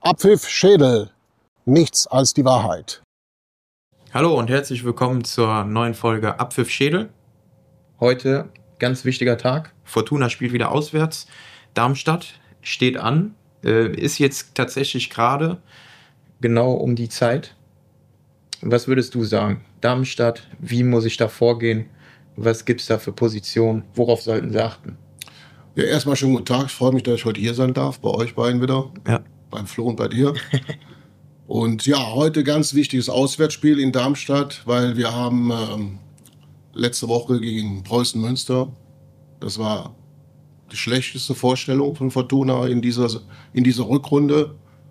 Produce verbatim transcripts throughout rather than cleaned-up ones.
Abpfiff Schädel, nichts als die Wahrheit. Hallo und herzlich willkommen zur neuen Folge Abpfiff Schädel. Heute ganz wichtiger Tag. Fortuna spielt wieder auswärts. Darmstadt steht an. Äh, ist jetzt tatsächlich gerade genau um die Zeit. Was würdest du sagen? Darmstadt, wie muss ich da vorgehen? Was gibt es da für Positionen? Worauf sollten sie achten? Ja, erstmal schönen guten Tag. Ich freue mich, dass ich heute hier sein darf, bei euch beiden wieder. Ja. Beim Flo und bei dir. Und ja, heute ganz wichtiges Auswärtsspiel in Darmstadt, weil wir haben ähm, letzte Woche gegen Preußen Münster, das war die schlechteste Vorstellung von Fortuna in dieser, in dieser Rückrunde.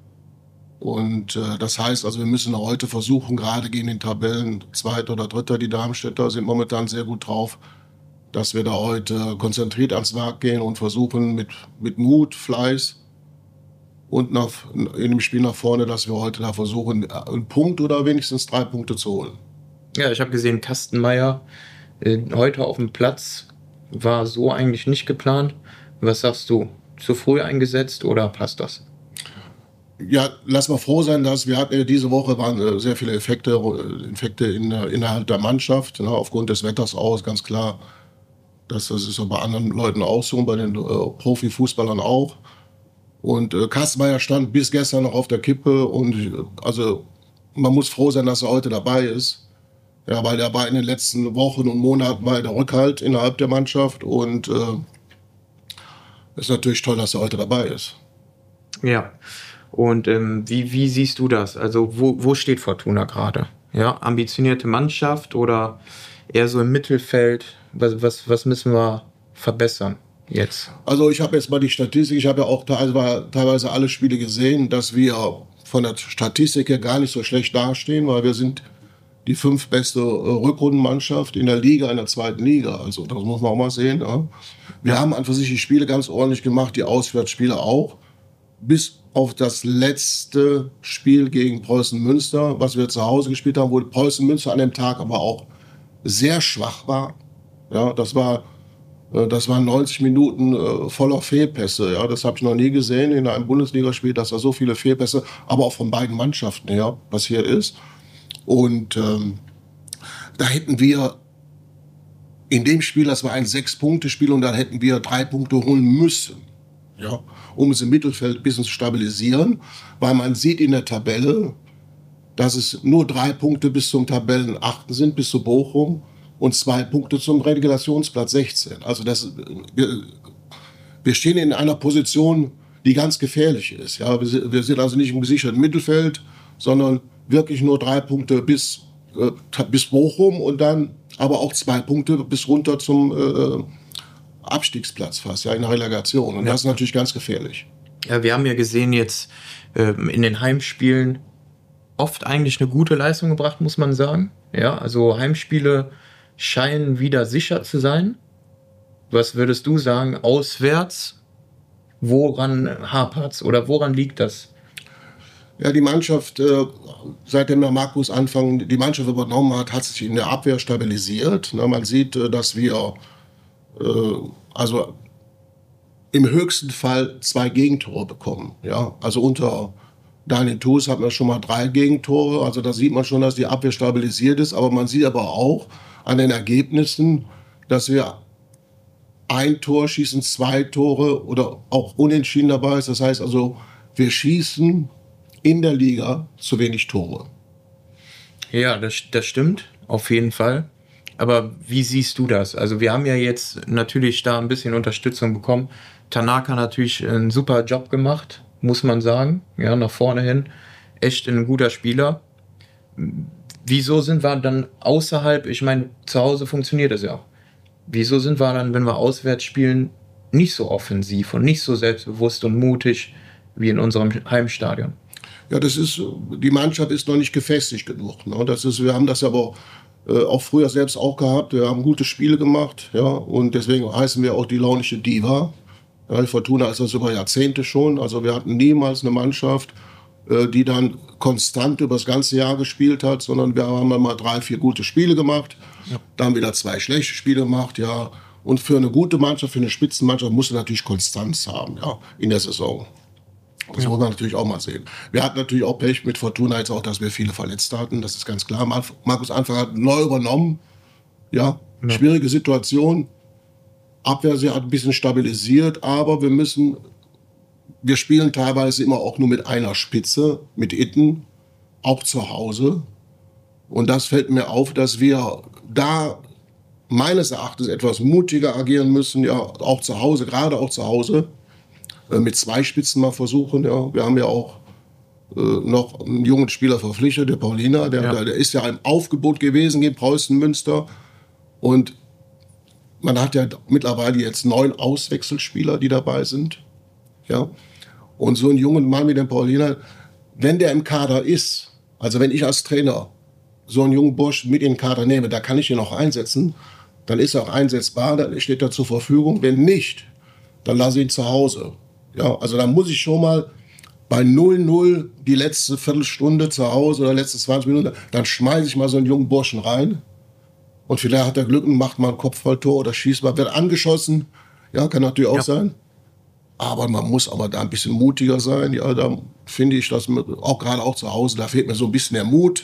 Und äh, das heißt, also wir müssen heute versuchen, gerade gegen den Tabellen Zweiter oder Dritter, die Darmstädter sind momentan sehr gut drauf, dass wir da heute konzentriert ans Werk gehen und versuchen mit, mit Mut, Fleiß und nach, in dem Spiel nach vorne, dass wir heute da versuchen, einen Punkt oder wenigstens drei Punkte zu holen. Ja, ich habe gesehen, Kastenmeier äh, heute auf dem Platz war so eigentlich nicht geplant. Was sagst du? Zu früh eingesetzt oder passt das? Ja, lass mal froh sein, dass wir hatten diese Woche waren sehr viele Effekte, Effekte in, innerhalb der Mannschaft, ne, aufgrund des Wetters aus, ganz klar. Das, das ist so bei anderen Leuten auch so, bei den äh, Profifußballern auch. Und äh, Kastenmeier stand bis gestern noch auf der Kippe und äh, also man muss froh sein, dass er heute dabei ist. Ja, weil er war in den letzten Wochen und Monaten war der Rückhalt innerhalb der Mannschaft und äh, ist natürlich toll, dass er heute dabei ist. Ja, und ähm, wie, wie siehst du das? Also wo, wo steht Fortuna gerade? Ja, ambitionierte Mannschaft oder eher so im Mittelfeld? Was, was, was müssen wir verbessern jetzt? Also ich habe jetzt mal die Statistik, ich habe ja auch teilweise, teilweise alle Spiele gesehen, dass wir von der Statistik her gar nicht so schlecht dastehen, weil wir sind die fünf beste Rückrundenmannschaft in der Liga, in der zweiten Liga. Also das muss man auch mal sehen. Ja. Wir ja. haben an für sich die Spiele ganz ordentlich gemacht, die Auswärtsspiele auch. Bis auf das letzte Spiel gegen Preußen Münster, was wir zu Hause gespielt haben, wo Preußen Münster an dem Tag aber auch sehr schwach war. Ja, das war Das waren neunzig Minuten äh, voller Fehlpässe. Ja, das habe ich noch nie gesehen in einem Bundesligaspiel, dass da so viele Fehlpässe, aber auch von beiden Mannschaften her passiert ist. Und ähm, da hätten wir in dem Spiel, das war ein Sechs-Punkte-Spiel, und dann hätten wir drei Punkte holen müssen, ja, um es im Mittelfeld ein bisschen zu stabilisieren, weil man sieht in der Tabelle, dass es nur drei Punkte bis zum Tabellenachten sind, bis zu Bochum. Und zwei Punkte zum Relegationsplatz sechzehn. Also das, wir, wir stehen in einer Position, die ganz gefährlich ist. Ja, wir, wir sind also nicht im gesicherten Mittelfeld, sondern wirklich nur drei Punkte bis, äh, bis Bochum und dann aber auch zwei Punkte bis runter zum äh, Abstiegsplatz fast, ja, in der Relegation. Und ja. Das ist natürlich ganz gefährlich. Ja, wir haben ja gesehen jetzt äh, in den Heimspielen oft eigentlich eine gute Leistung gebracht, muss man sagen. Ja, also Heimspiele scheinen wieder sicher zu sein. Was würdest du sagen, auswärts, woran hapert's oder woran liegt das? Ja, die Mannschaft, äh, seitdem der Markus Anfang die Mannschaft übernommen hat, hat sich in der Abwehr stabilisiert. Na, man sieht, äh, dass wir äh, also im höchsten Fall zwei Gegentore bekommen. Ja, also unter Daniel Thus hatten wir schon mal drei Gegentore. Also da sieht man schon, dass die Abwehr stabilisiert ist. Aber man sieht aber auch an den Ergebnissen, dass wir ein Tor schießen, zwei Tore oder auch unentschieden dabei ist. Das heißt also, wir schießen in der Liga zu wenig Tore. Ja, das, das stimmt, auf jeden Fall. Aber wie siehst du das? Also wir haben ja jetzt natürlich da ein bisschen Unterstützung bekommen. Tanaka natürlich einen super Job gemacht, muss man sagen. Ja, nach vorne hin. Echt ein guter Spieler. Wieso sind wir dann außerhalb, ich meine, zu Hause funktioniert das ja auch. Wieso sind wir dann, wenn wir auswärts spielen, nicht so offensiv und nicht so selbstbewusst und mutig wie in unserem Heimstadion? Ja, das ist, die Mannschaft ist noch nicht gefestigt genug. Ne? Das ist, wir haben das aber äh, auch früher selbst auch gehabt. Wir haben gute Spiele gemacht, ja, und deswegen heißen wir auch die launische Diva. Ja, die Fortuna ist das über Jahrzehnte schon. Also wir hatten niemals eine Mannschaft, die dann konstant über das ganze Jahr gespielt hat, sondern wir haben mal drei, vier gute Spiele gemacht, ja. Dann wieder zwei schlechte Spiele gemacht, ja. Und für eine gute Mannschaft, für eine Spitzenmannschaft musst du natürlich Konstanz haben, ja, in der Saison. Das ja. muss man natürlich auch mal sehen. Wir hatten natürlich auch Pech mit Fortuna jetzt auch, dass wir viele Verletzte hatten. Das ist ganz klar. Markus Anfang hat neu übernommen. Ja, ja. Schwierige Situation. Abwehr sie hat ein bisschen stabilisiert, aber wir müssen, wir spielen teilweise immer auch nur mit einer Spitze, mit Itten, auch zu Hause. Und das fällt mir auf, dass wir da meines Erachtens etwas mutiger agieren müssen, ja, auch zu Hause, gerade auch zu Hause, äh, mit zwei Spitzen mal versuchen. Ja. Wir haben ja auch äh, noch einen jungen Spieler verpflichtet, der Paulina, der, ja. der, der ist ja im Aufgebot gewesen gegen Preußen Münster. Und man hat ja mittlerweile jetzt neun Auswechselspieler, die dabei sind. Ja. Und so einen jungen Mann wie den Paulina, wenn der im Kader ist, also wenn ich als Trainer so einen jungen Bursch mit in den Kader nehme, da kann ich ihn auch einsetzen, dann ist er auch einsetzbar, dann steht er zur Verfügung. Wenn nicht, dann lasse ich ihn zu Hause. Ja, also da muss ich schon mal bei null null die letzte Viertelstunde zu Hause oder letzte zwanzig Minuten, dann schmeiße ich mal so einen jungen Burschen rein und vielleicht hat er Glück und macht mal ein Kopfballtor oder schießt mal, wird angeschossen. Ja, kann natürlich auch ja. sein. Aber man muss aber da ein bisschen mutiger sein. Ja, da finde ich, dass auch gerade auch zu Hause, da fehlt mir so ein bisschen der Mut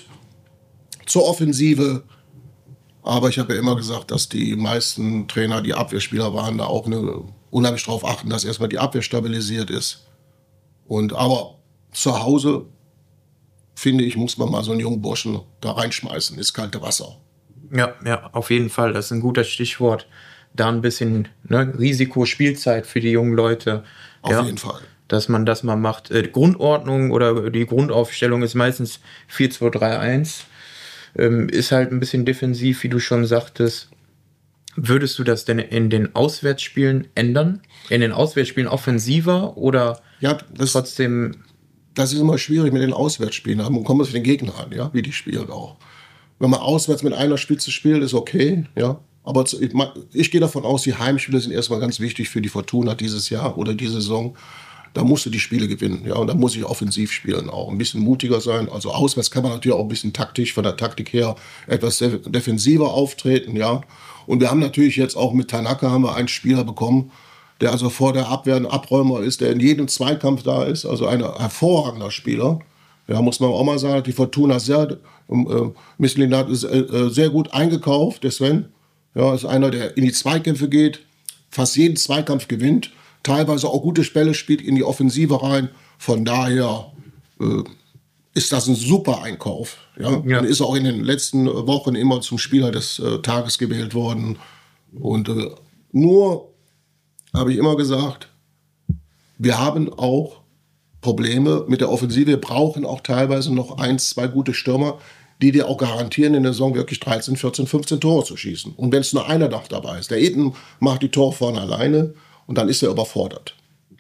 zur Offensive. Aber ich habe ja immer gesagt, dass die meisten Trainer, die Abwehrspieler waren, da auch eine, unheimlich darauf achten, dass erstmal die Abwehr stabilisiert ist. Und aber zu Hause, finde ich, muss man mal so einen jungen Burschen da reinschmeißen, ins kalte Wasser. Ja, ja, auf jeden Fall. Das ist ein guter Stichwort. Da ein bisschen ne, Risikospielzeit für die jungen Leute. Auf ja, jeden Fall. Dass man das mal macht. Äh, Grundordnung oder die Grundaufstellung ist meistens vier zwei drei eins. Ähm, ist halt ein bisschen defensiv, wie du schon sagtest. Würdest du das denn in den Auswärtsspielen ändern? In den Auswärtsspielen offensiver oder ja, das, trotzdem? Das ist immer schwierig mit den Auswärtsspielen. Man kommt auf den Gegner an, ja, wie die spielen auch. Wenn man auswärts mit einer Spitze spielt, ist okay, ja. Aber ich, ich gehe davon aus, die Heimspiele sind erstmal ganz wichtig für die Fortuna dieses Jahr oder diese Saison. Da musst du die Spiele gewinnen, ja, und da muss ich offensiv spielen, auch ein bisschen mutiger sein. Also auswärts kann man natürlich auch ein bisschen taktisch, von der Taktik her etwas defensiver auftreten, ja. Und wir haben natürlich jetzt auch mit Tanaka haben wir einen Spieler bekommen, der also vor der Abwehr ein Abräumer ist, der in jedem Zweikampf da ist, also ein hervorragender Spieler. Ja, muss man auch mal sagen, die Fortuna sehr, äh, Mislintat ist äh, sehr gut eingekauft, der Sven. Ja, ist einer, der in die Zweikämpfe geht, fast jeden Zweikampf gewinnt, teilweise auch gute Spiele spielt in die Offensive rein. Von daher äh, ist das ein super Einkauf. Ja? Ja. Dann ist er auch in den letzten Wochen immer zum Spieler des äh, Tages gewählt worden. Und äh, nur habe ich immer gesagt, wir haben auch Probleme mit der Offensive. Wir brauchen auch teilweise noch ein, zwei gute Stürmer, die dir auch garantieren, in der Saison wirklich dreizehn, vierzehn, fünfzehn Tore zu schießen. Und wenn es nur einer noch dabei ist, der Eden macht die Tore vorne alleine und dann ist er überfordert.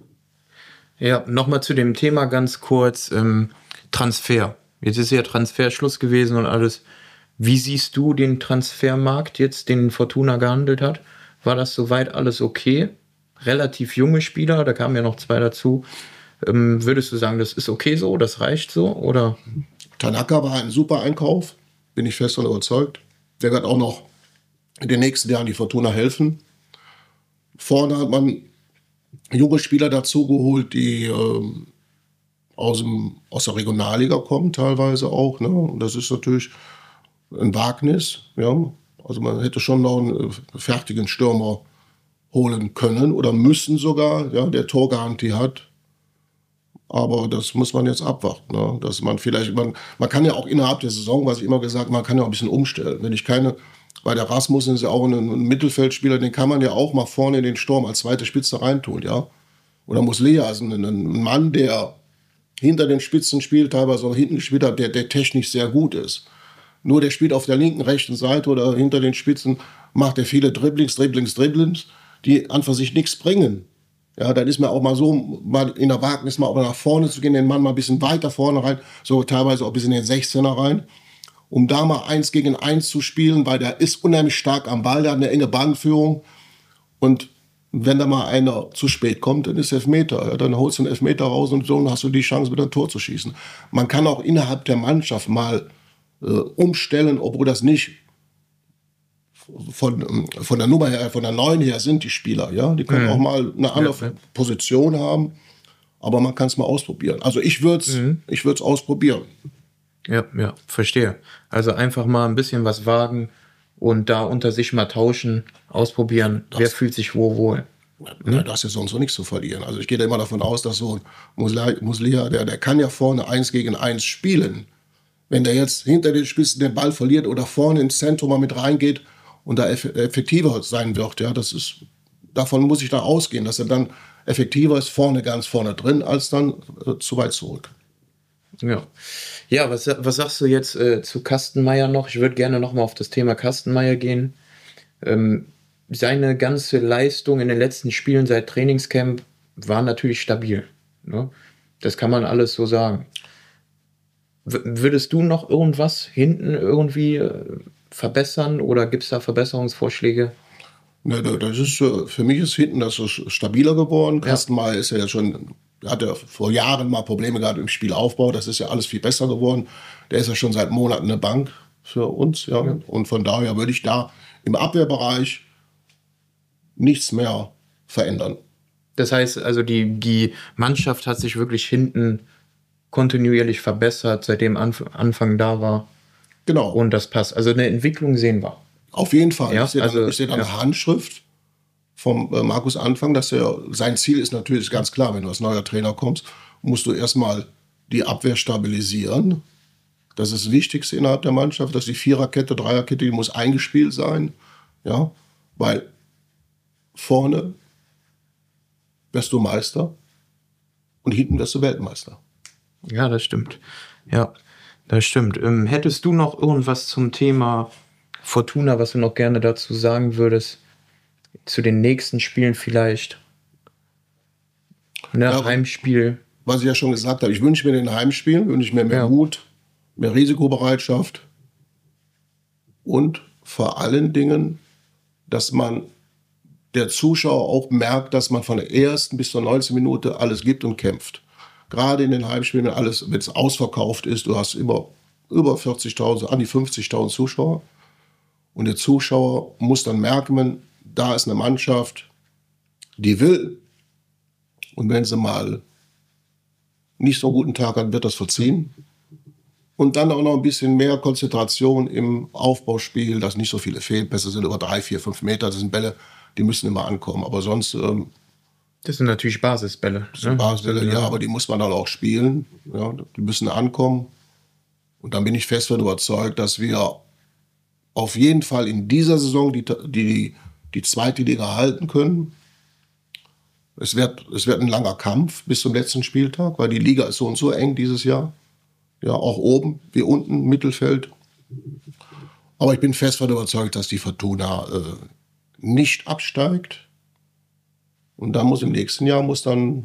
Ja, nochmal zu dem Thema ganz kurz, ähm, Transfer. Jetzt ist ja Transferschluss gewesen und alles. Wie siehst du den Transfermarkt jetzt, den Fortuna gehandelt hat? War das soweit alles okay? Relativ junge Spieler, da kamen ja noch zwei dazu. Ähm, würdest du sagen, das ist okay so, das reicht so, oder? Tanaka war ein super Einkauf, bin ich fest davon überzeugt. Der wird auch noch in den nächsten Jahren die Fortuna helfen. Vorne hat man junge Spieler dazu geholt, die äh, aus, dem, aus der Regionalliga kommen, teilweise auch. Ne? Und das ist natürlich ein Wagnis. Ja? Also man hätte schon noch einen fertigen Stürmer holen können oder müssen sogar, ja, der Torgarantie hat. Aber das muss man jetzt abwarten. Ne? Dass man vielleicht, man, man kann ja auch innerhalb der Saison, was ich immer gesagt habe, man kann ja auch ein bisschen umstellen. Wenn ich keine, bei der Rasmussen ist ja auch ein, ein Mittelfeldspieler, den kann man ja auch mal vorne in den Sturm als zweite Spitze reintun, ja. Oder Muslea, also ein, ein Mann, der hinter den Spitzen spielt, teilweise auch hinten gespielt hat, der, der technisch sehr gut ist. Nur der spielt auf der linken, rechten Seite oder hinter den Spitzen, macht er viele Dribblings, Dribblings, Dribblings, die an für sich nichts bringen. Ja, dann ist mir auch mal so, mal in der Wagnis mal nach vorne zu gehen, den Mann mal ein bisschen weiter vorne rein, so teilweise auch bis in den sechzehner rein, um da mal eins gegen eins zu spielen, weil der ist unheimlich stark am Ball, der hat eine enge Bahnführung und wenn da mal einer zu spät kommt, dann ist Elfmeter. Ja, dann holst du einen Elfmeter raus und so und hast du die Chance, wieder ein Tor zu schießen. Man kann auch innerhalb der Mannschaft mal äh, umstellen, obwohl das nicht von, von der Nummer her, von der Neun her sind die Spieler. Ja? Die können mhm. auch mal eine andere ja, ja. Position haben. aber man kann es mal ausprobieren. Also ich würde es mhm. ich würde es ausprobieren. Ja, ja, verstehe. Also einfach mal ein bisschen was wagen und da unter sich mal tauschen, ausprobieren, das, wer fühlt sich wo wohl. Hm? Ja, das ist ja sonst so nichts zu verlieren. Also ich gehe da immer davon aus, dass so ein Muslia, der, der kann ja vorne eins gegen eins spielen. Wenn der jetzt hinter den Spitzen den Ball verliert oder vorne ins Zentrum mal mit reingeht und da eff- effektiver sein wird, ja, das ist, davon muss ich da ausgehen, dass er dann effektiver ist, vorne ganz vorne drin, als dann äh, zu weit zurück. Ja, ja, was, was sagst du jetzt äh, zu Kastenmeier noch? Ich würde gerne noch mal auf das Thema Kastenmeier gehen. Ähm, seine ganze Leistung in den letzten Spielen seit Trainingscamp war natürlich stabil. Ne? Das kann man alles so sagen. W- würdest du noch irgendwas hinten irgendwie äh, verbessern oder gibt es da Verbesserungsvorschläge? Ja, das ist, für mich ist hinten das so stabiler geworden. Ja. Kastenmeier ist ja jetzt schon, hat ja vor Jahren mal Probleme gehabt im Spielaufbau. Das ist ja alles viel besser geworden. Der ist ja schon seit Monaten eine Bank für uns. Ja. Ja. Und von daher würde ich da im Abwehrbereich nichts mehr verändern. Das heißt also, die, die Mannschaft hat sich wirklich hinten kontinuierlich verbessert, seitdem Anf- Anfang da war. Genau. Und das passt. Also eine Entwicklung sehen wir. Auf jeden Fall. Ja, ich sehe also, dann, ich sehe dann ja. eine Handschrift vom äh, Markus Anfang, dass er, sein Ziel ist natürlich ganz klar, wenn du als neuer Trainer kommst, musst du erstmal die Abwehr stabilisieren. Das ist das Wichtigste innerhalb der Mannschaft, dass die Viererkette, Dreierkette, die muss eingespielt sein. Ja, weil vorne wirst du Meister und hinten wirst du Weltmeister. Ja, das stimmt. Ja, das stimmt. Ähm, hättest du noch irgendwas zum Thema Fortuna, was du noch gerne dazu sagen würdest? Zu den nächsten Spielen vielleicht? Ne, Ja, Heimspiel. Was ich ja schon gesagt habe, ich wünsche mir den Heimspielen, wünsche ich mir mehr Ja. Mut, mehr Risikobereitschaft und vor allen Dingen, dass man der Zuschauer auch merkt, dass man von der ersten bis zur neunzehnten Minute alles gibt und kämpft. Gerade in den Heimspielen, wenn alles, wenn es ausverkauft ist, du hast immer über vierzigtausend, an die fünfzigtausend Zuschauer. Und der Zuschauer muss dann merken, da ist eine Mannschaft, die will. Und wenn sie mal nicht so einen guten Tag hat, wird das verziehen. Und dann auch noch ein bisschen mehr Konzentration im Aufbauspiel, dass nicht so viele Fehlpässe sind, über drei, vier, fünf Meter. Das sind Bälle, die müssen immer ankommen. Aber sonst... Ähm, Das sind natürlich Basisbälle. das sind Basisbälle, ja, aber die muss man dann auch spielen. Ja, die müssen ankommen. Und dann bin ich fest davon überzeugt, dass wir auf jeden Fall in dieser Saison die, die, die zweite Liga halten können. Es wird, es wird ein langer Kampf bis zum letzten Spieltag, weil die Liga ist so und so eng dieses Jahr. Ja, auch oben wie unten, Mittelfeld. Aber ich bin fest davon überzeugt, dass die Fortuna äh, nicht absteigt. Und dann muss im nächsten Jahr muss dann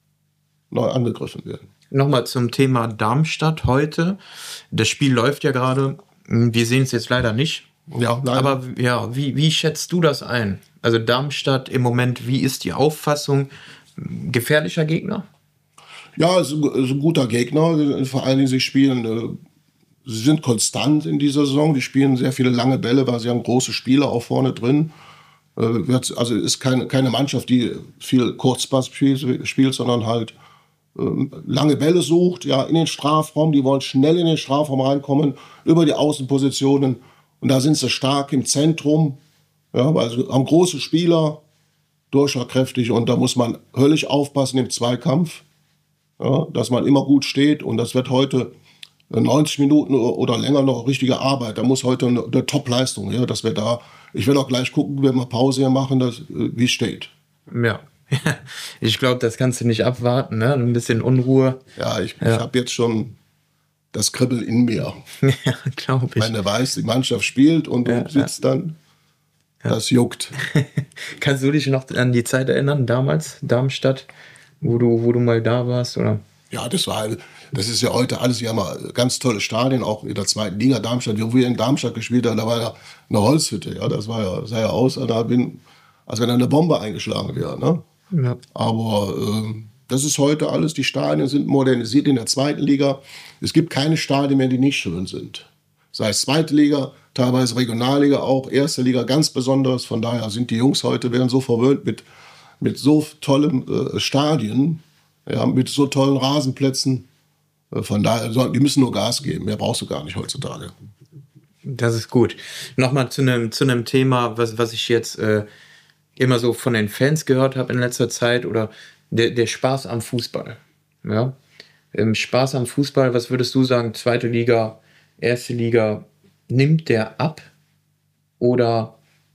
neu angegriffen werden. Nochmal zum Thema Darmstadt heute. Das Spiel läuft ja gerade. Wir sehen es jetzt leider nicht. Ja, leider. Aber ja, wie, wie schätzt du das ein? Also Darmstadt im Moment, wie ist die Auffassung? Gefährlicher Gegner? Ja, es ist ein guter Gegner. Vor allen Dingen, sie spielen, äh, sie sind konstant in dieser Saison. Die spielen sehr viele lange Bälle, weil sie haben große Spieler auch vorne drin. Äh, wird, also ist keine, keine Mannschaft, die viel Kurzpass spielt, spielt sondern halt äh, lange Bälle sucht, ja, in den Strafraum. Die wollen schnell in den Strafraum reinkommen, über die Außenpositionen. Und da sind sie stark im Zentrum, ja, weil sie haben große Spieler, durchschlagkräftig. Und da muss man höllisch aufpassen im Zweikampf. Ja, dass man immer gut steht, und das wird heute neunzig Minuten oder länger noch richtige Arbeit. Da muss heute eine, eine Top-Leistung, ja, dass wir da, ich will auch gleich gucken, wenn wir Pause hier machen, dass, wie es steht. Ja, ich glaube, das kannst du nicht abwarten, ne? Ein bisschen Unruhe. Ja, ich, Ja. ich habe jetzt schon das Kribbeln in mir. Ja, glaube ich. Wenn du weißt, die Mannschaft spielt und du Ja, sitzt dann, das juckt. Kannst du dich noch an die Zeit erinnern, damals, Darmstadt, wo du, wo du mal da warst, oder? Ja, das war, das ist ja heute alles, wir haben ja ganz tolle Stadien, auch in der zweiten Liga Darmstadt, wo wir in Darmstadt gespielt haben, da war ja eine Holzhütte, ja, das war ja, sah ja aus, da bin, als wenn da eine Bombe eingeschlagen wäre, ne? Ja. Aber äh, das ist heute alles, die Stadien sind modernisiert in der zweiten Liga. Es gibt keine Stadien mehr, die nicht schön sind. Sei es zweite Liga, teilweise Regionalliga auch, erste Liga ganz besonders. Von daher sind die Jungs heute, werden so verwöhnt mit, mit so tollen äh, Stadien. Ja, mit so tollen Rasenplätzen. Von daher, die müssen nur Gas geben. Mehr brauchst du gar nicht heutzutage. Das ist gut. Nochmal zu einem zu einem Thema, was, was ich jetzt äh, immer so von den Fans gehört habe in letzter Zeit, oder der, der Spaß am Fußball. Ja? Ähm, Spaß am Fußball, was würdest du sagen, zweite Liga, erste Liga, nimmt der ab? Oder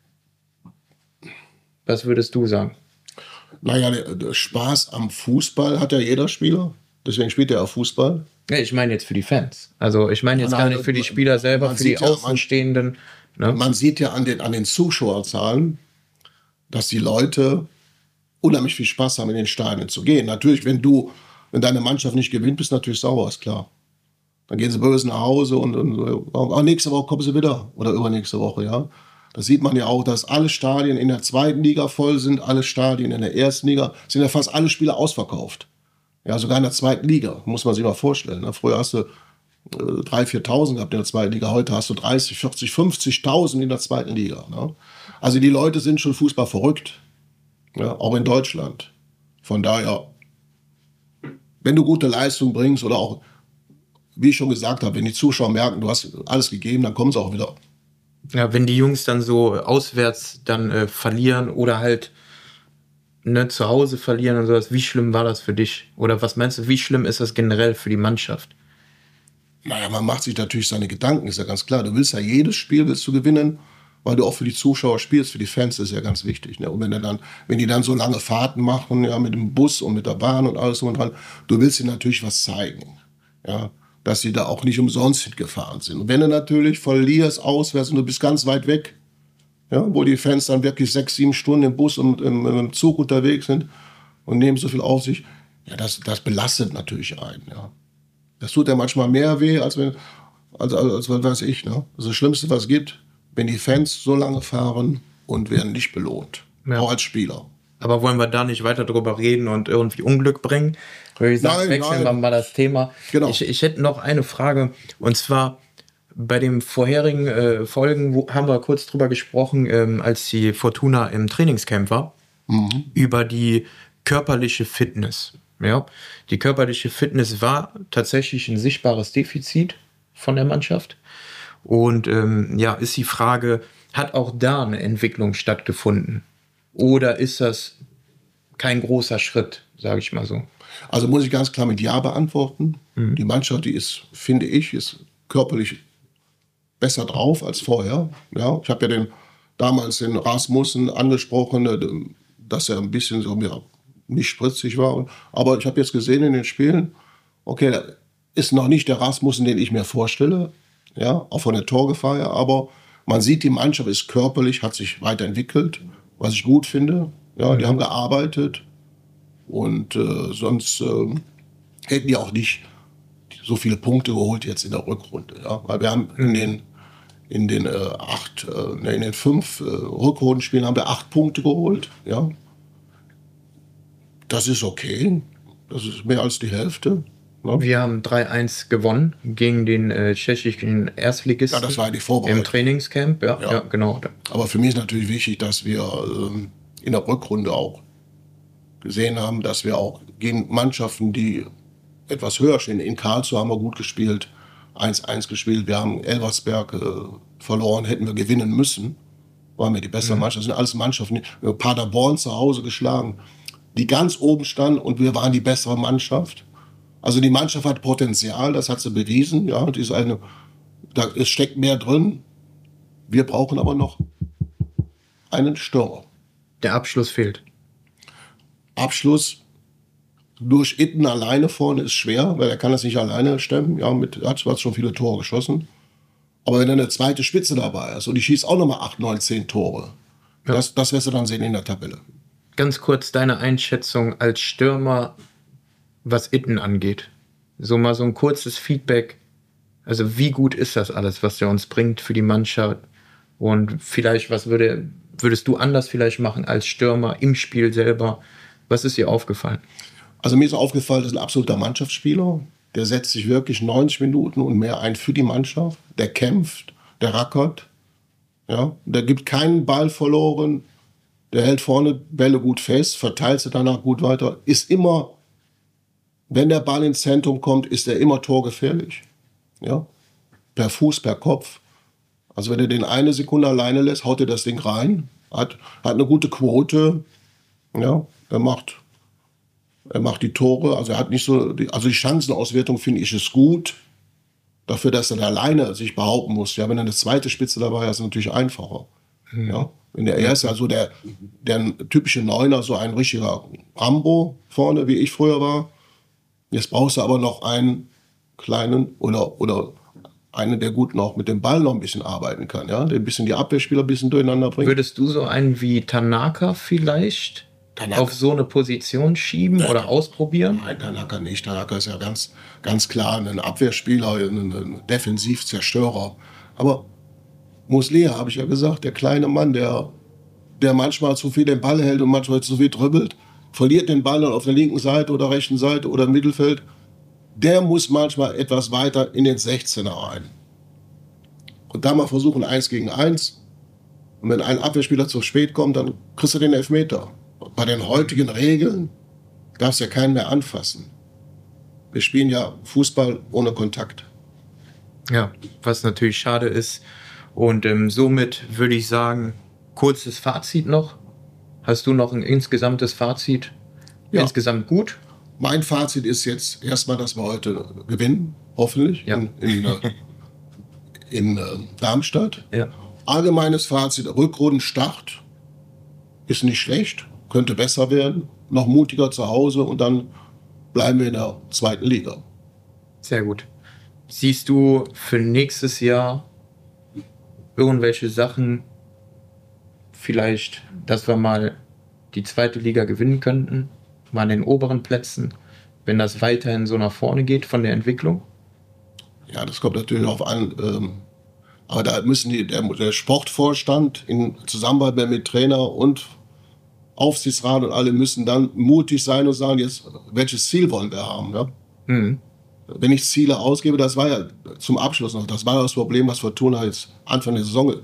was würdest du sagen? Naja, der, der Spaß am Fußball hat ja jeder Spieler. Deswegen spielt er auch Fußball. Ja, ich meine jetzt für die Fans. Also ich meine jetzt Nein, gar nicht für die Spieler selber, man für die sieht ja, man- Außenstehenden. Ne? Man sieht ja an den, an den Zuschauerzahlen, dass die Leute unheimlich viel Spaß haben, in den Stadien zu gehen. Natürlich, wenn du, wenn deine Mannschaft nicht gewinnt, bist du natürlich sauer, ist klar. Dann gehen sie böse nach Hause und, und oh, nächste Woche kommen sie wieder oder übernächste Woche, ja. Das sieht man ja auch, dass alle Stadien in der zweiten Liga voll sind, alle Stadien in der ersten Liga, sind ja fast alle Spiele ausverkauft. Ja, sogar in der zweiten Liga, muss man sich mal vorstellen. Ne? Früher hast du äh, dreitausend, viertausend gehabt in der zweiten Liga, heute hast du dreißig, vierzig, fünfzigtausend in der zweiten Liga. Ne? Also die Leute sind schon Fußball verrückt, ja, auch in Deutschland. Von daher, wenn du gute Leistung bringst oder auch, wie ich schon gesagt habe, wenn die Zuschauer merken, du hast alles gegeben, dann kommen sie auch wieder. Ja, wenn die Jungs dann so auswärts dann äh, verlieren oder halt ne, zu Hause verlieren und sowas, wie schlimm war das für dich? Oder was meinst du, wie schlimm ist das generell für die Mannschaft? Naja, man macht sich natürlich seine Gedanken, ist ja ganz klar. Du willst ja jedes Spiel willst du gewinnen, weil du auch für die Zuschauer spielst, für die Fans ist ja ganz wichtig. Ne? Und wenn, dann, wenn die dann so lange Fahrten machen, ja, mit dem Bus und mit der Bahn und alles und dran, du willst ihnen natürlich was zeigen. Ja, dass sie da auch nicht umsonst hingefahren sind. Und wenn du natürlich verlierst auswärts und du bist ganz weit weg, ja, wo die Fans dann wirklich sechs, sieben Stunden im Bus und im, im Zug unterwegs sind und nehmen so viel auf sich, ja, das, das belastet natürlich einen. Ja. Das tut ja manchmal mehr weh, als wenn, als, als, als was weiß ich. Ne? Das, das Schlimmste, was es gibt, wenn die Fans so lange fahren und werden nicht belohnt. Ja. Auch als Spieler. Aber wollen wir da nicht weiter drüber reden und irgendwie Unglück bringen? Würde ich sagen, nein, wechseln nein. wir mal das Thema. Genau. Ich, ich hätte noch eine Frage, und zwar bei den vorherigen äh, Folgen wo, haben wir kurz drüber gesprochen, ähm, als die Fortuna im Trainingscamp war, mhm. über die körperliche Fitness. Ja? Die körperliche Fitness war tatsächlich ein sichtbares Defizit von der Mannschaft. Und ähm, ja, ist die Frage, hat auch da eine Entwicklung stattgefunden? Oder ist das kein großer Schritt, sage ich mal so? Also muss ich ganz klar mit Ja beantworten. Mhm. Die Mannschaft, die ist, finde ich, ist körperlich besser drauf als vorher. Ja, ich habe ja den, damals den Rasmussen angesprochen, dass er ein bisschen so ja, nicht spritzig war. Aber ich habe jetzt gesehen in den Spielen, okay, da ist noch nicht der Rasmussen, den ich mir vorstelle, ja, auch von der Torgefahr her, aber man sieht, die Mannschaft ist körperlich, hat sich weiterentwickelt, was ich gut finde. Ja, mhm. Die haben gearbeitet und äh, sonst äh, hätten die auch nicht so viele Punkte geholt jetzt in der Rückrunde. Ja? Weil wir haben in den, in den, äh, acht, äh, in den fünf äh, Rückrundenspielen haben wir acht Punkte geholt. Ja? Das ist okay. Das ist mehr als die Hälfte. Ja? Wir haben drei eins gewonnen gegen den äh, tschechischen Erstligisten. Ja, das war die Vorbereitung. Im Trainingscamp, ja, ja. ja genau. Aber für mich ist natürlich wichtig, dass wir äh, in der Rückrunde auch gesehen haben, dass wir auch gegen Mannschaften, die etwas höher stehen. In Karlsruhe haben wir gut gespielt, eins eins gespielt. Wir haben Elversberg äh, verloren, hätten wir gewinnen müssen. Waren wir die bessere mhm. Mannschaft. Das sind alles Mannschaften, die Paderborn zu Hause geschlagen, die ganz oben standen und wir waren die bessere Mannschaft. Also die Mannschaft hat Potenzial, das hat sie bewiesen. Ja, die ist eine, da, es steckt mehr drin. Wir brauchen aber noch einen Stürmer. Der Abschluss fehlt. Abschluss durch Itten alleine vorne ist schwer, weil er kann das nicht alleine stemmen. Ja, mit, er hat zwar schon viele Tore geschossen. Aber wenn er eine zweite Spitze dabei ist und die schießt auch nochmal acht, neun, zehn Tore, ja. das, das wirst du dann sehen in der Tabelle. Ganz kurz deine Einschätzung als Stürmer, was Itten angeht. So mal so ein kurzes Feedback. Also wie gut ist das alles, was der uns bringt für die Mannschaft? Und vielleicht, was würde, würdest du anders vielleicht machen als Stürmer im Spiel selber? Was ist dir aufgefallen? Also mir ist aufgefallen, das ist ein absoluter Mannschaftsspieler. Der setzt sich wirklich neunzig Minuten und mehr ein für die Mannschaft. Der kämpft, der rackert. Ja, der gibt keinen Ball verloren. Der hält vorne Bälle gut fest, verteilt sie danach gut weiter. Ist immer wenn der Ball ins Zentrum kommt, ist er immer torgefährlich. Ja? Per Fuß, per Kopf. Also wenn er den eine Sekunde alleine lässt, haut er das Ding rein. Hat, hat eine gute Quote. Ja? Er macht, er macht die Tore. Also er hat nicht so, die, also die Chancenauswertung finde ich ist gut. Dafür, dass er da alleine sich behaupten muss. Ja, wenn er eine zweite Spitze dabei hat, ist es natürlich einfacher. Mhm. Ja? Wenn der erste, also der, der typische Neuner, so ein richtiger Rambo vorne, wie ich früher war. Jetzt brauchst du aber noch einen kleinen oder, oder einen, der gut noch mit dem Ball noch ein bisschen arbeiten kann, ja, der ein bisschen die Abwehrspieler ein bisschen durcheinander bringt. Würdest du so einen wie Tanaka vielleicht Tanaka. auf so eine Position schieben Nein. oder ausprobieren? Nein, Tanaka nicht. Tanaka ist ja ganz, ganz klar ein Abwehrspieler, ein, ein Defensivzerstörer. Aber Muslera, habe ich ja gesagt, der kleine Mann, der, der manchmal zu viel den Ball hält und manchmal zu viel dribbelt, verliert den Ball dann auf der linken Seite oder rechten Seite oder im Mittelfeld, der muss manchmal etwas weiter in den sechzehner rein. Und da mal versuchen, eins gegen eins. Und wenn ein Abwehrspieler zu spät kommt, dann kriegst du den Elfmeter. Bei den heutigen Regeln darfst du ja keinen mehr anfassen. Wir spielen ja Fußball ohne Kontakt. Ja, was natürlich schade ist. Und ähm, somit würde ich sagen, kurzes Fazit noch. Hast du noch ein insgesamtes Fazit? Ja. Insgesamt gut? Mein Fazit ist jetzt erstmal, dass wir heute gewinnen, hoffentlich, ja. in, in, in, in Darmstadt. Ja. Allgemeines Fazit, Rückrundenstart ist nicht schlecht, könnte besser werden, noch mutiger zu Hause und dann bleiben wir in der zweiten Liga. Sehr gut. Siehst du für nächstes Jahr irgendwelche Sachen, vielleicht, dass wir mal die zweite Liga gewinnen könnten? Mal an den oberen Plätzen, wenn das weiterhin so nach vorne geht von der Entwicklung? Ja, das kommt natürlich darauf an. Ähm, aber da müssen die, der, der Sportvorstand in Zusammenarbeit mit Trainer und Aufsichtsrat und alle müssen dann mutig sein und sagen, jetzt, welches Ziel wollen wir haben? Ja? Mhm. Wenn ich Ziele ausgebe, das war ja zum Abschluss noch, das war das Problem, was Fortuna jetzt Anfang der Saison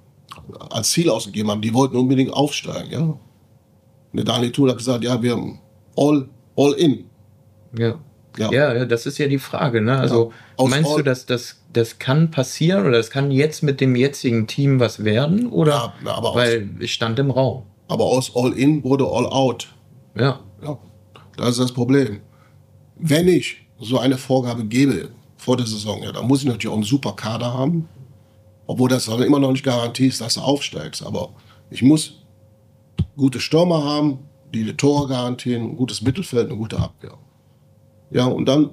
als Ziel ausgegeben haben. Die wollten unbedingt aufsteigen. Ja? Und der Daniel Thun hat gesagt, ja, wir all, all in. Ja. Ja. ja, das ist ja die Frage. Ne? Also ja. Meinst all, du, dass das, das kann passieren oder das kann jetzt mit dem jetzigen Team was werden? Oder? Ja, aber weil es stand im Raum. Aber aus all in wurde all out. Ja. ja. Das ist das Problem. Wenn ich so eine Vorgabe gebe vor der Saison, ja, dann muss ich natürlich auch einen super Kader haben. Obwohl das aber immer noch nicht Garantie ist, dass du aufsteigst. Aber ich muss gute Stürmer haben, die die Tore garantieren, ein gutes Mittelfeld, eine gute Abwehr. Ja, und dann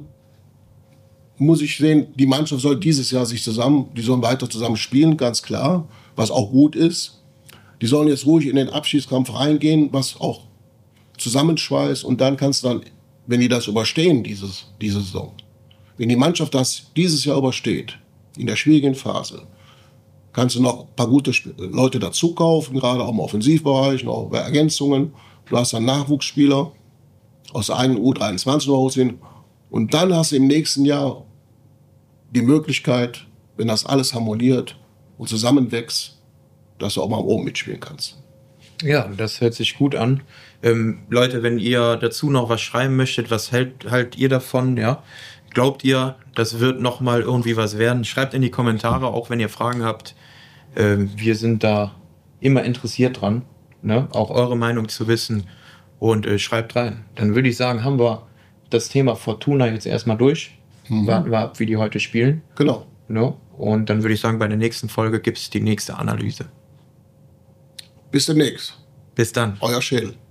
muss ich sehen, die Mannschaft soll dieses Jahr sich zusammen, die sollen weiter zusammen spielen, ganz klar, was auch gut ist. Die sollen jetzt ruhig in den Abschiedskampf reingehen, was auch zusammenschweißt. Und dann kannst du dann, wenn die das überstehen, dieses, diese Saison, wenn die Mannschaft das dieses Jahr übersteht, in der schwierigen Phase, kannst du noch ein paar gute Leute dazu kaufen, gerade auch im Offensivbereich, noch bei Ergänzungen. Du hast dann Nachwuchsspieler aus einem U dreiundzwanzig noch aussehen. Und dann hast du im nächsten Jahr die Möglichkeit, wenn das alles harmoniert und zusammenwächst, dass du auch mal oben mitspielen kannst. Ja, das hört sich gut an. Ähm, Leute, wenn ihr dazu noch was schreiben möchtet, was hält, haltet ihr davon? Ja? Glaubt ihr, das wird noch mal irgendwie was werden? Schreibt in die Kommentare, auch wenn ihr Fragen habt. Ähm, wir sind da immer interessiert dran, ne? Auch eure Meinung zu wissen. Und äh, schreibt rein. Dann würde ich sagen, haben wir das Thema Fortuna jetzt erstmal durch. Mhm. Warten wir ab, wie die heute spielen. Genau. Ne? Und dann würde ich sagen, bei der nächsten Folge gibt es die nächste Analyse. Bis demnächst. Bis dann. Euer Schädel.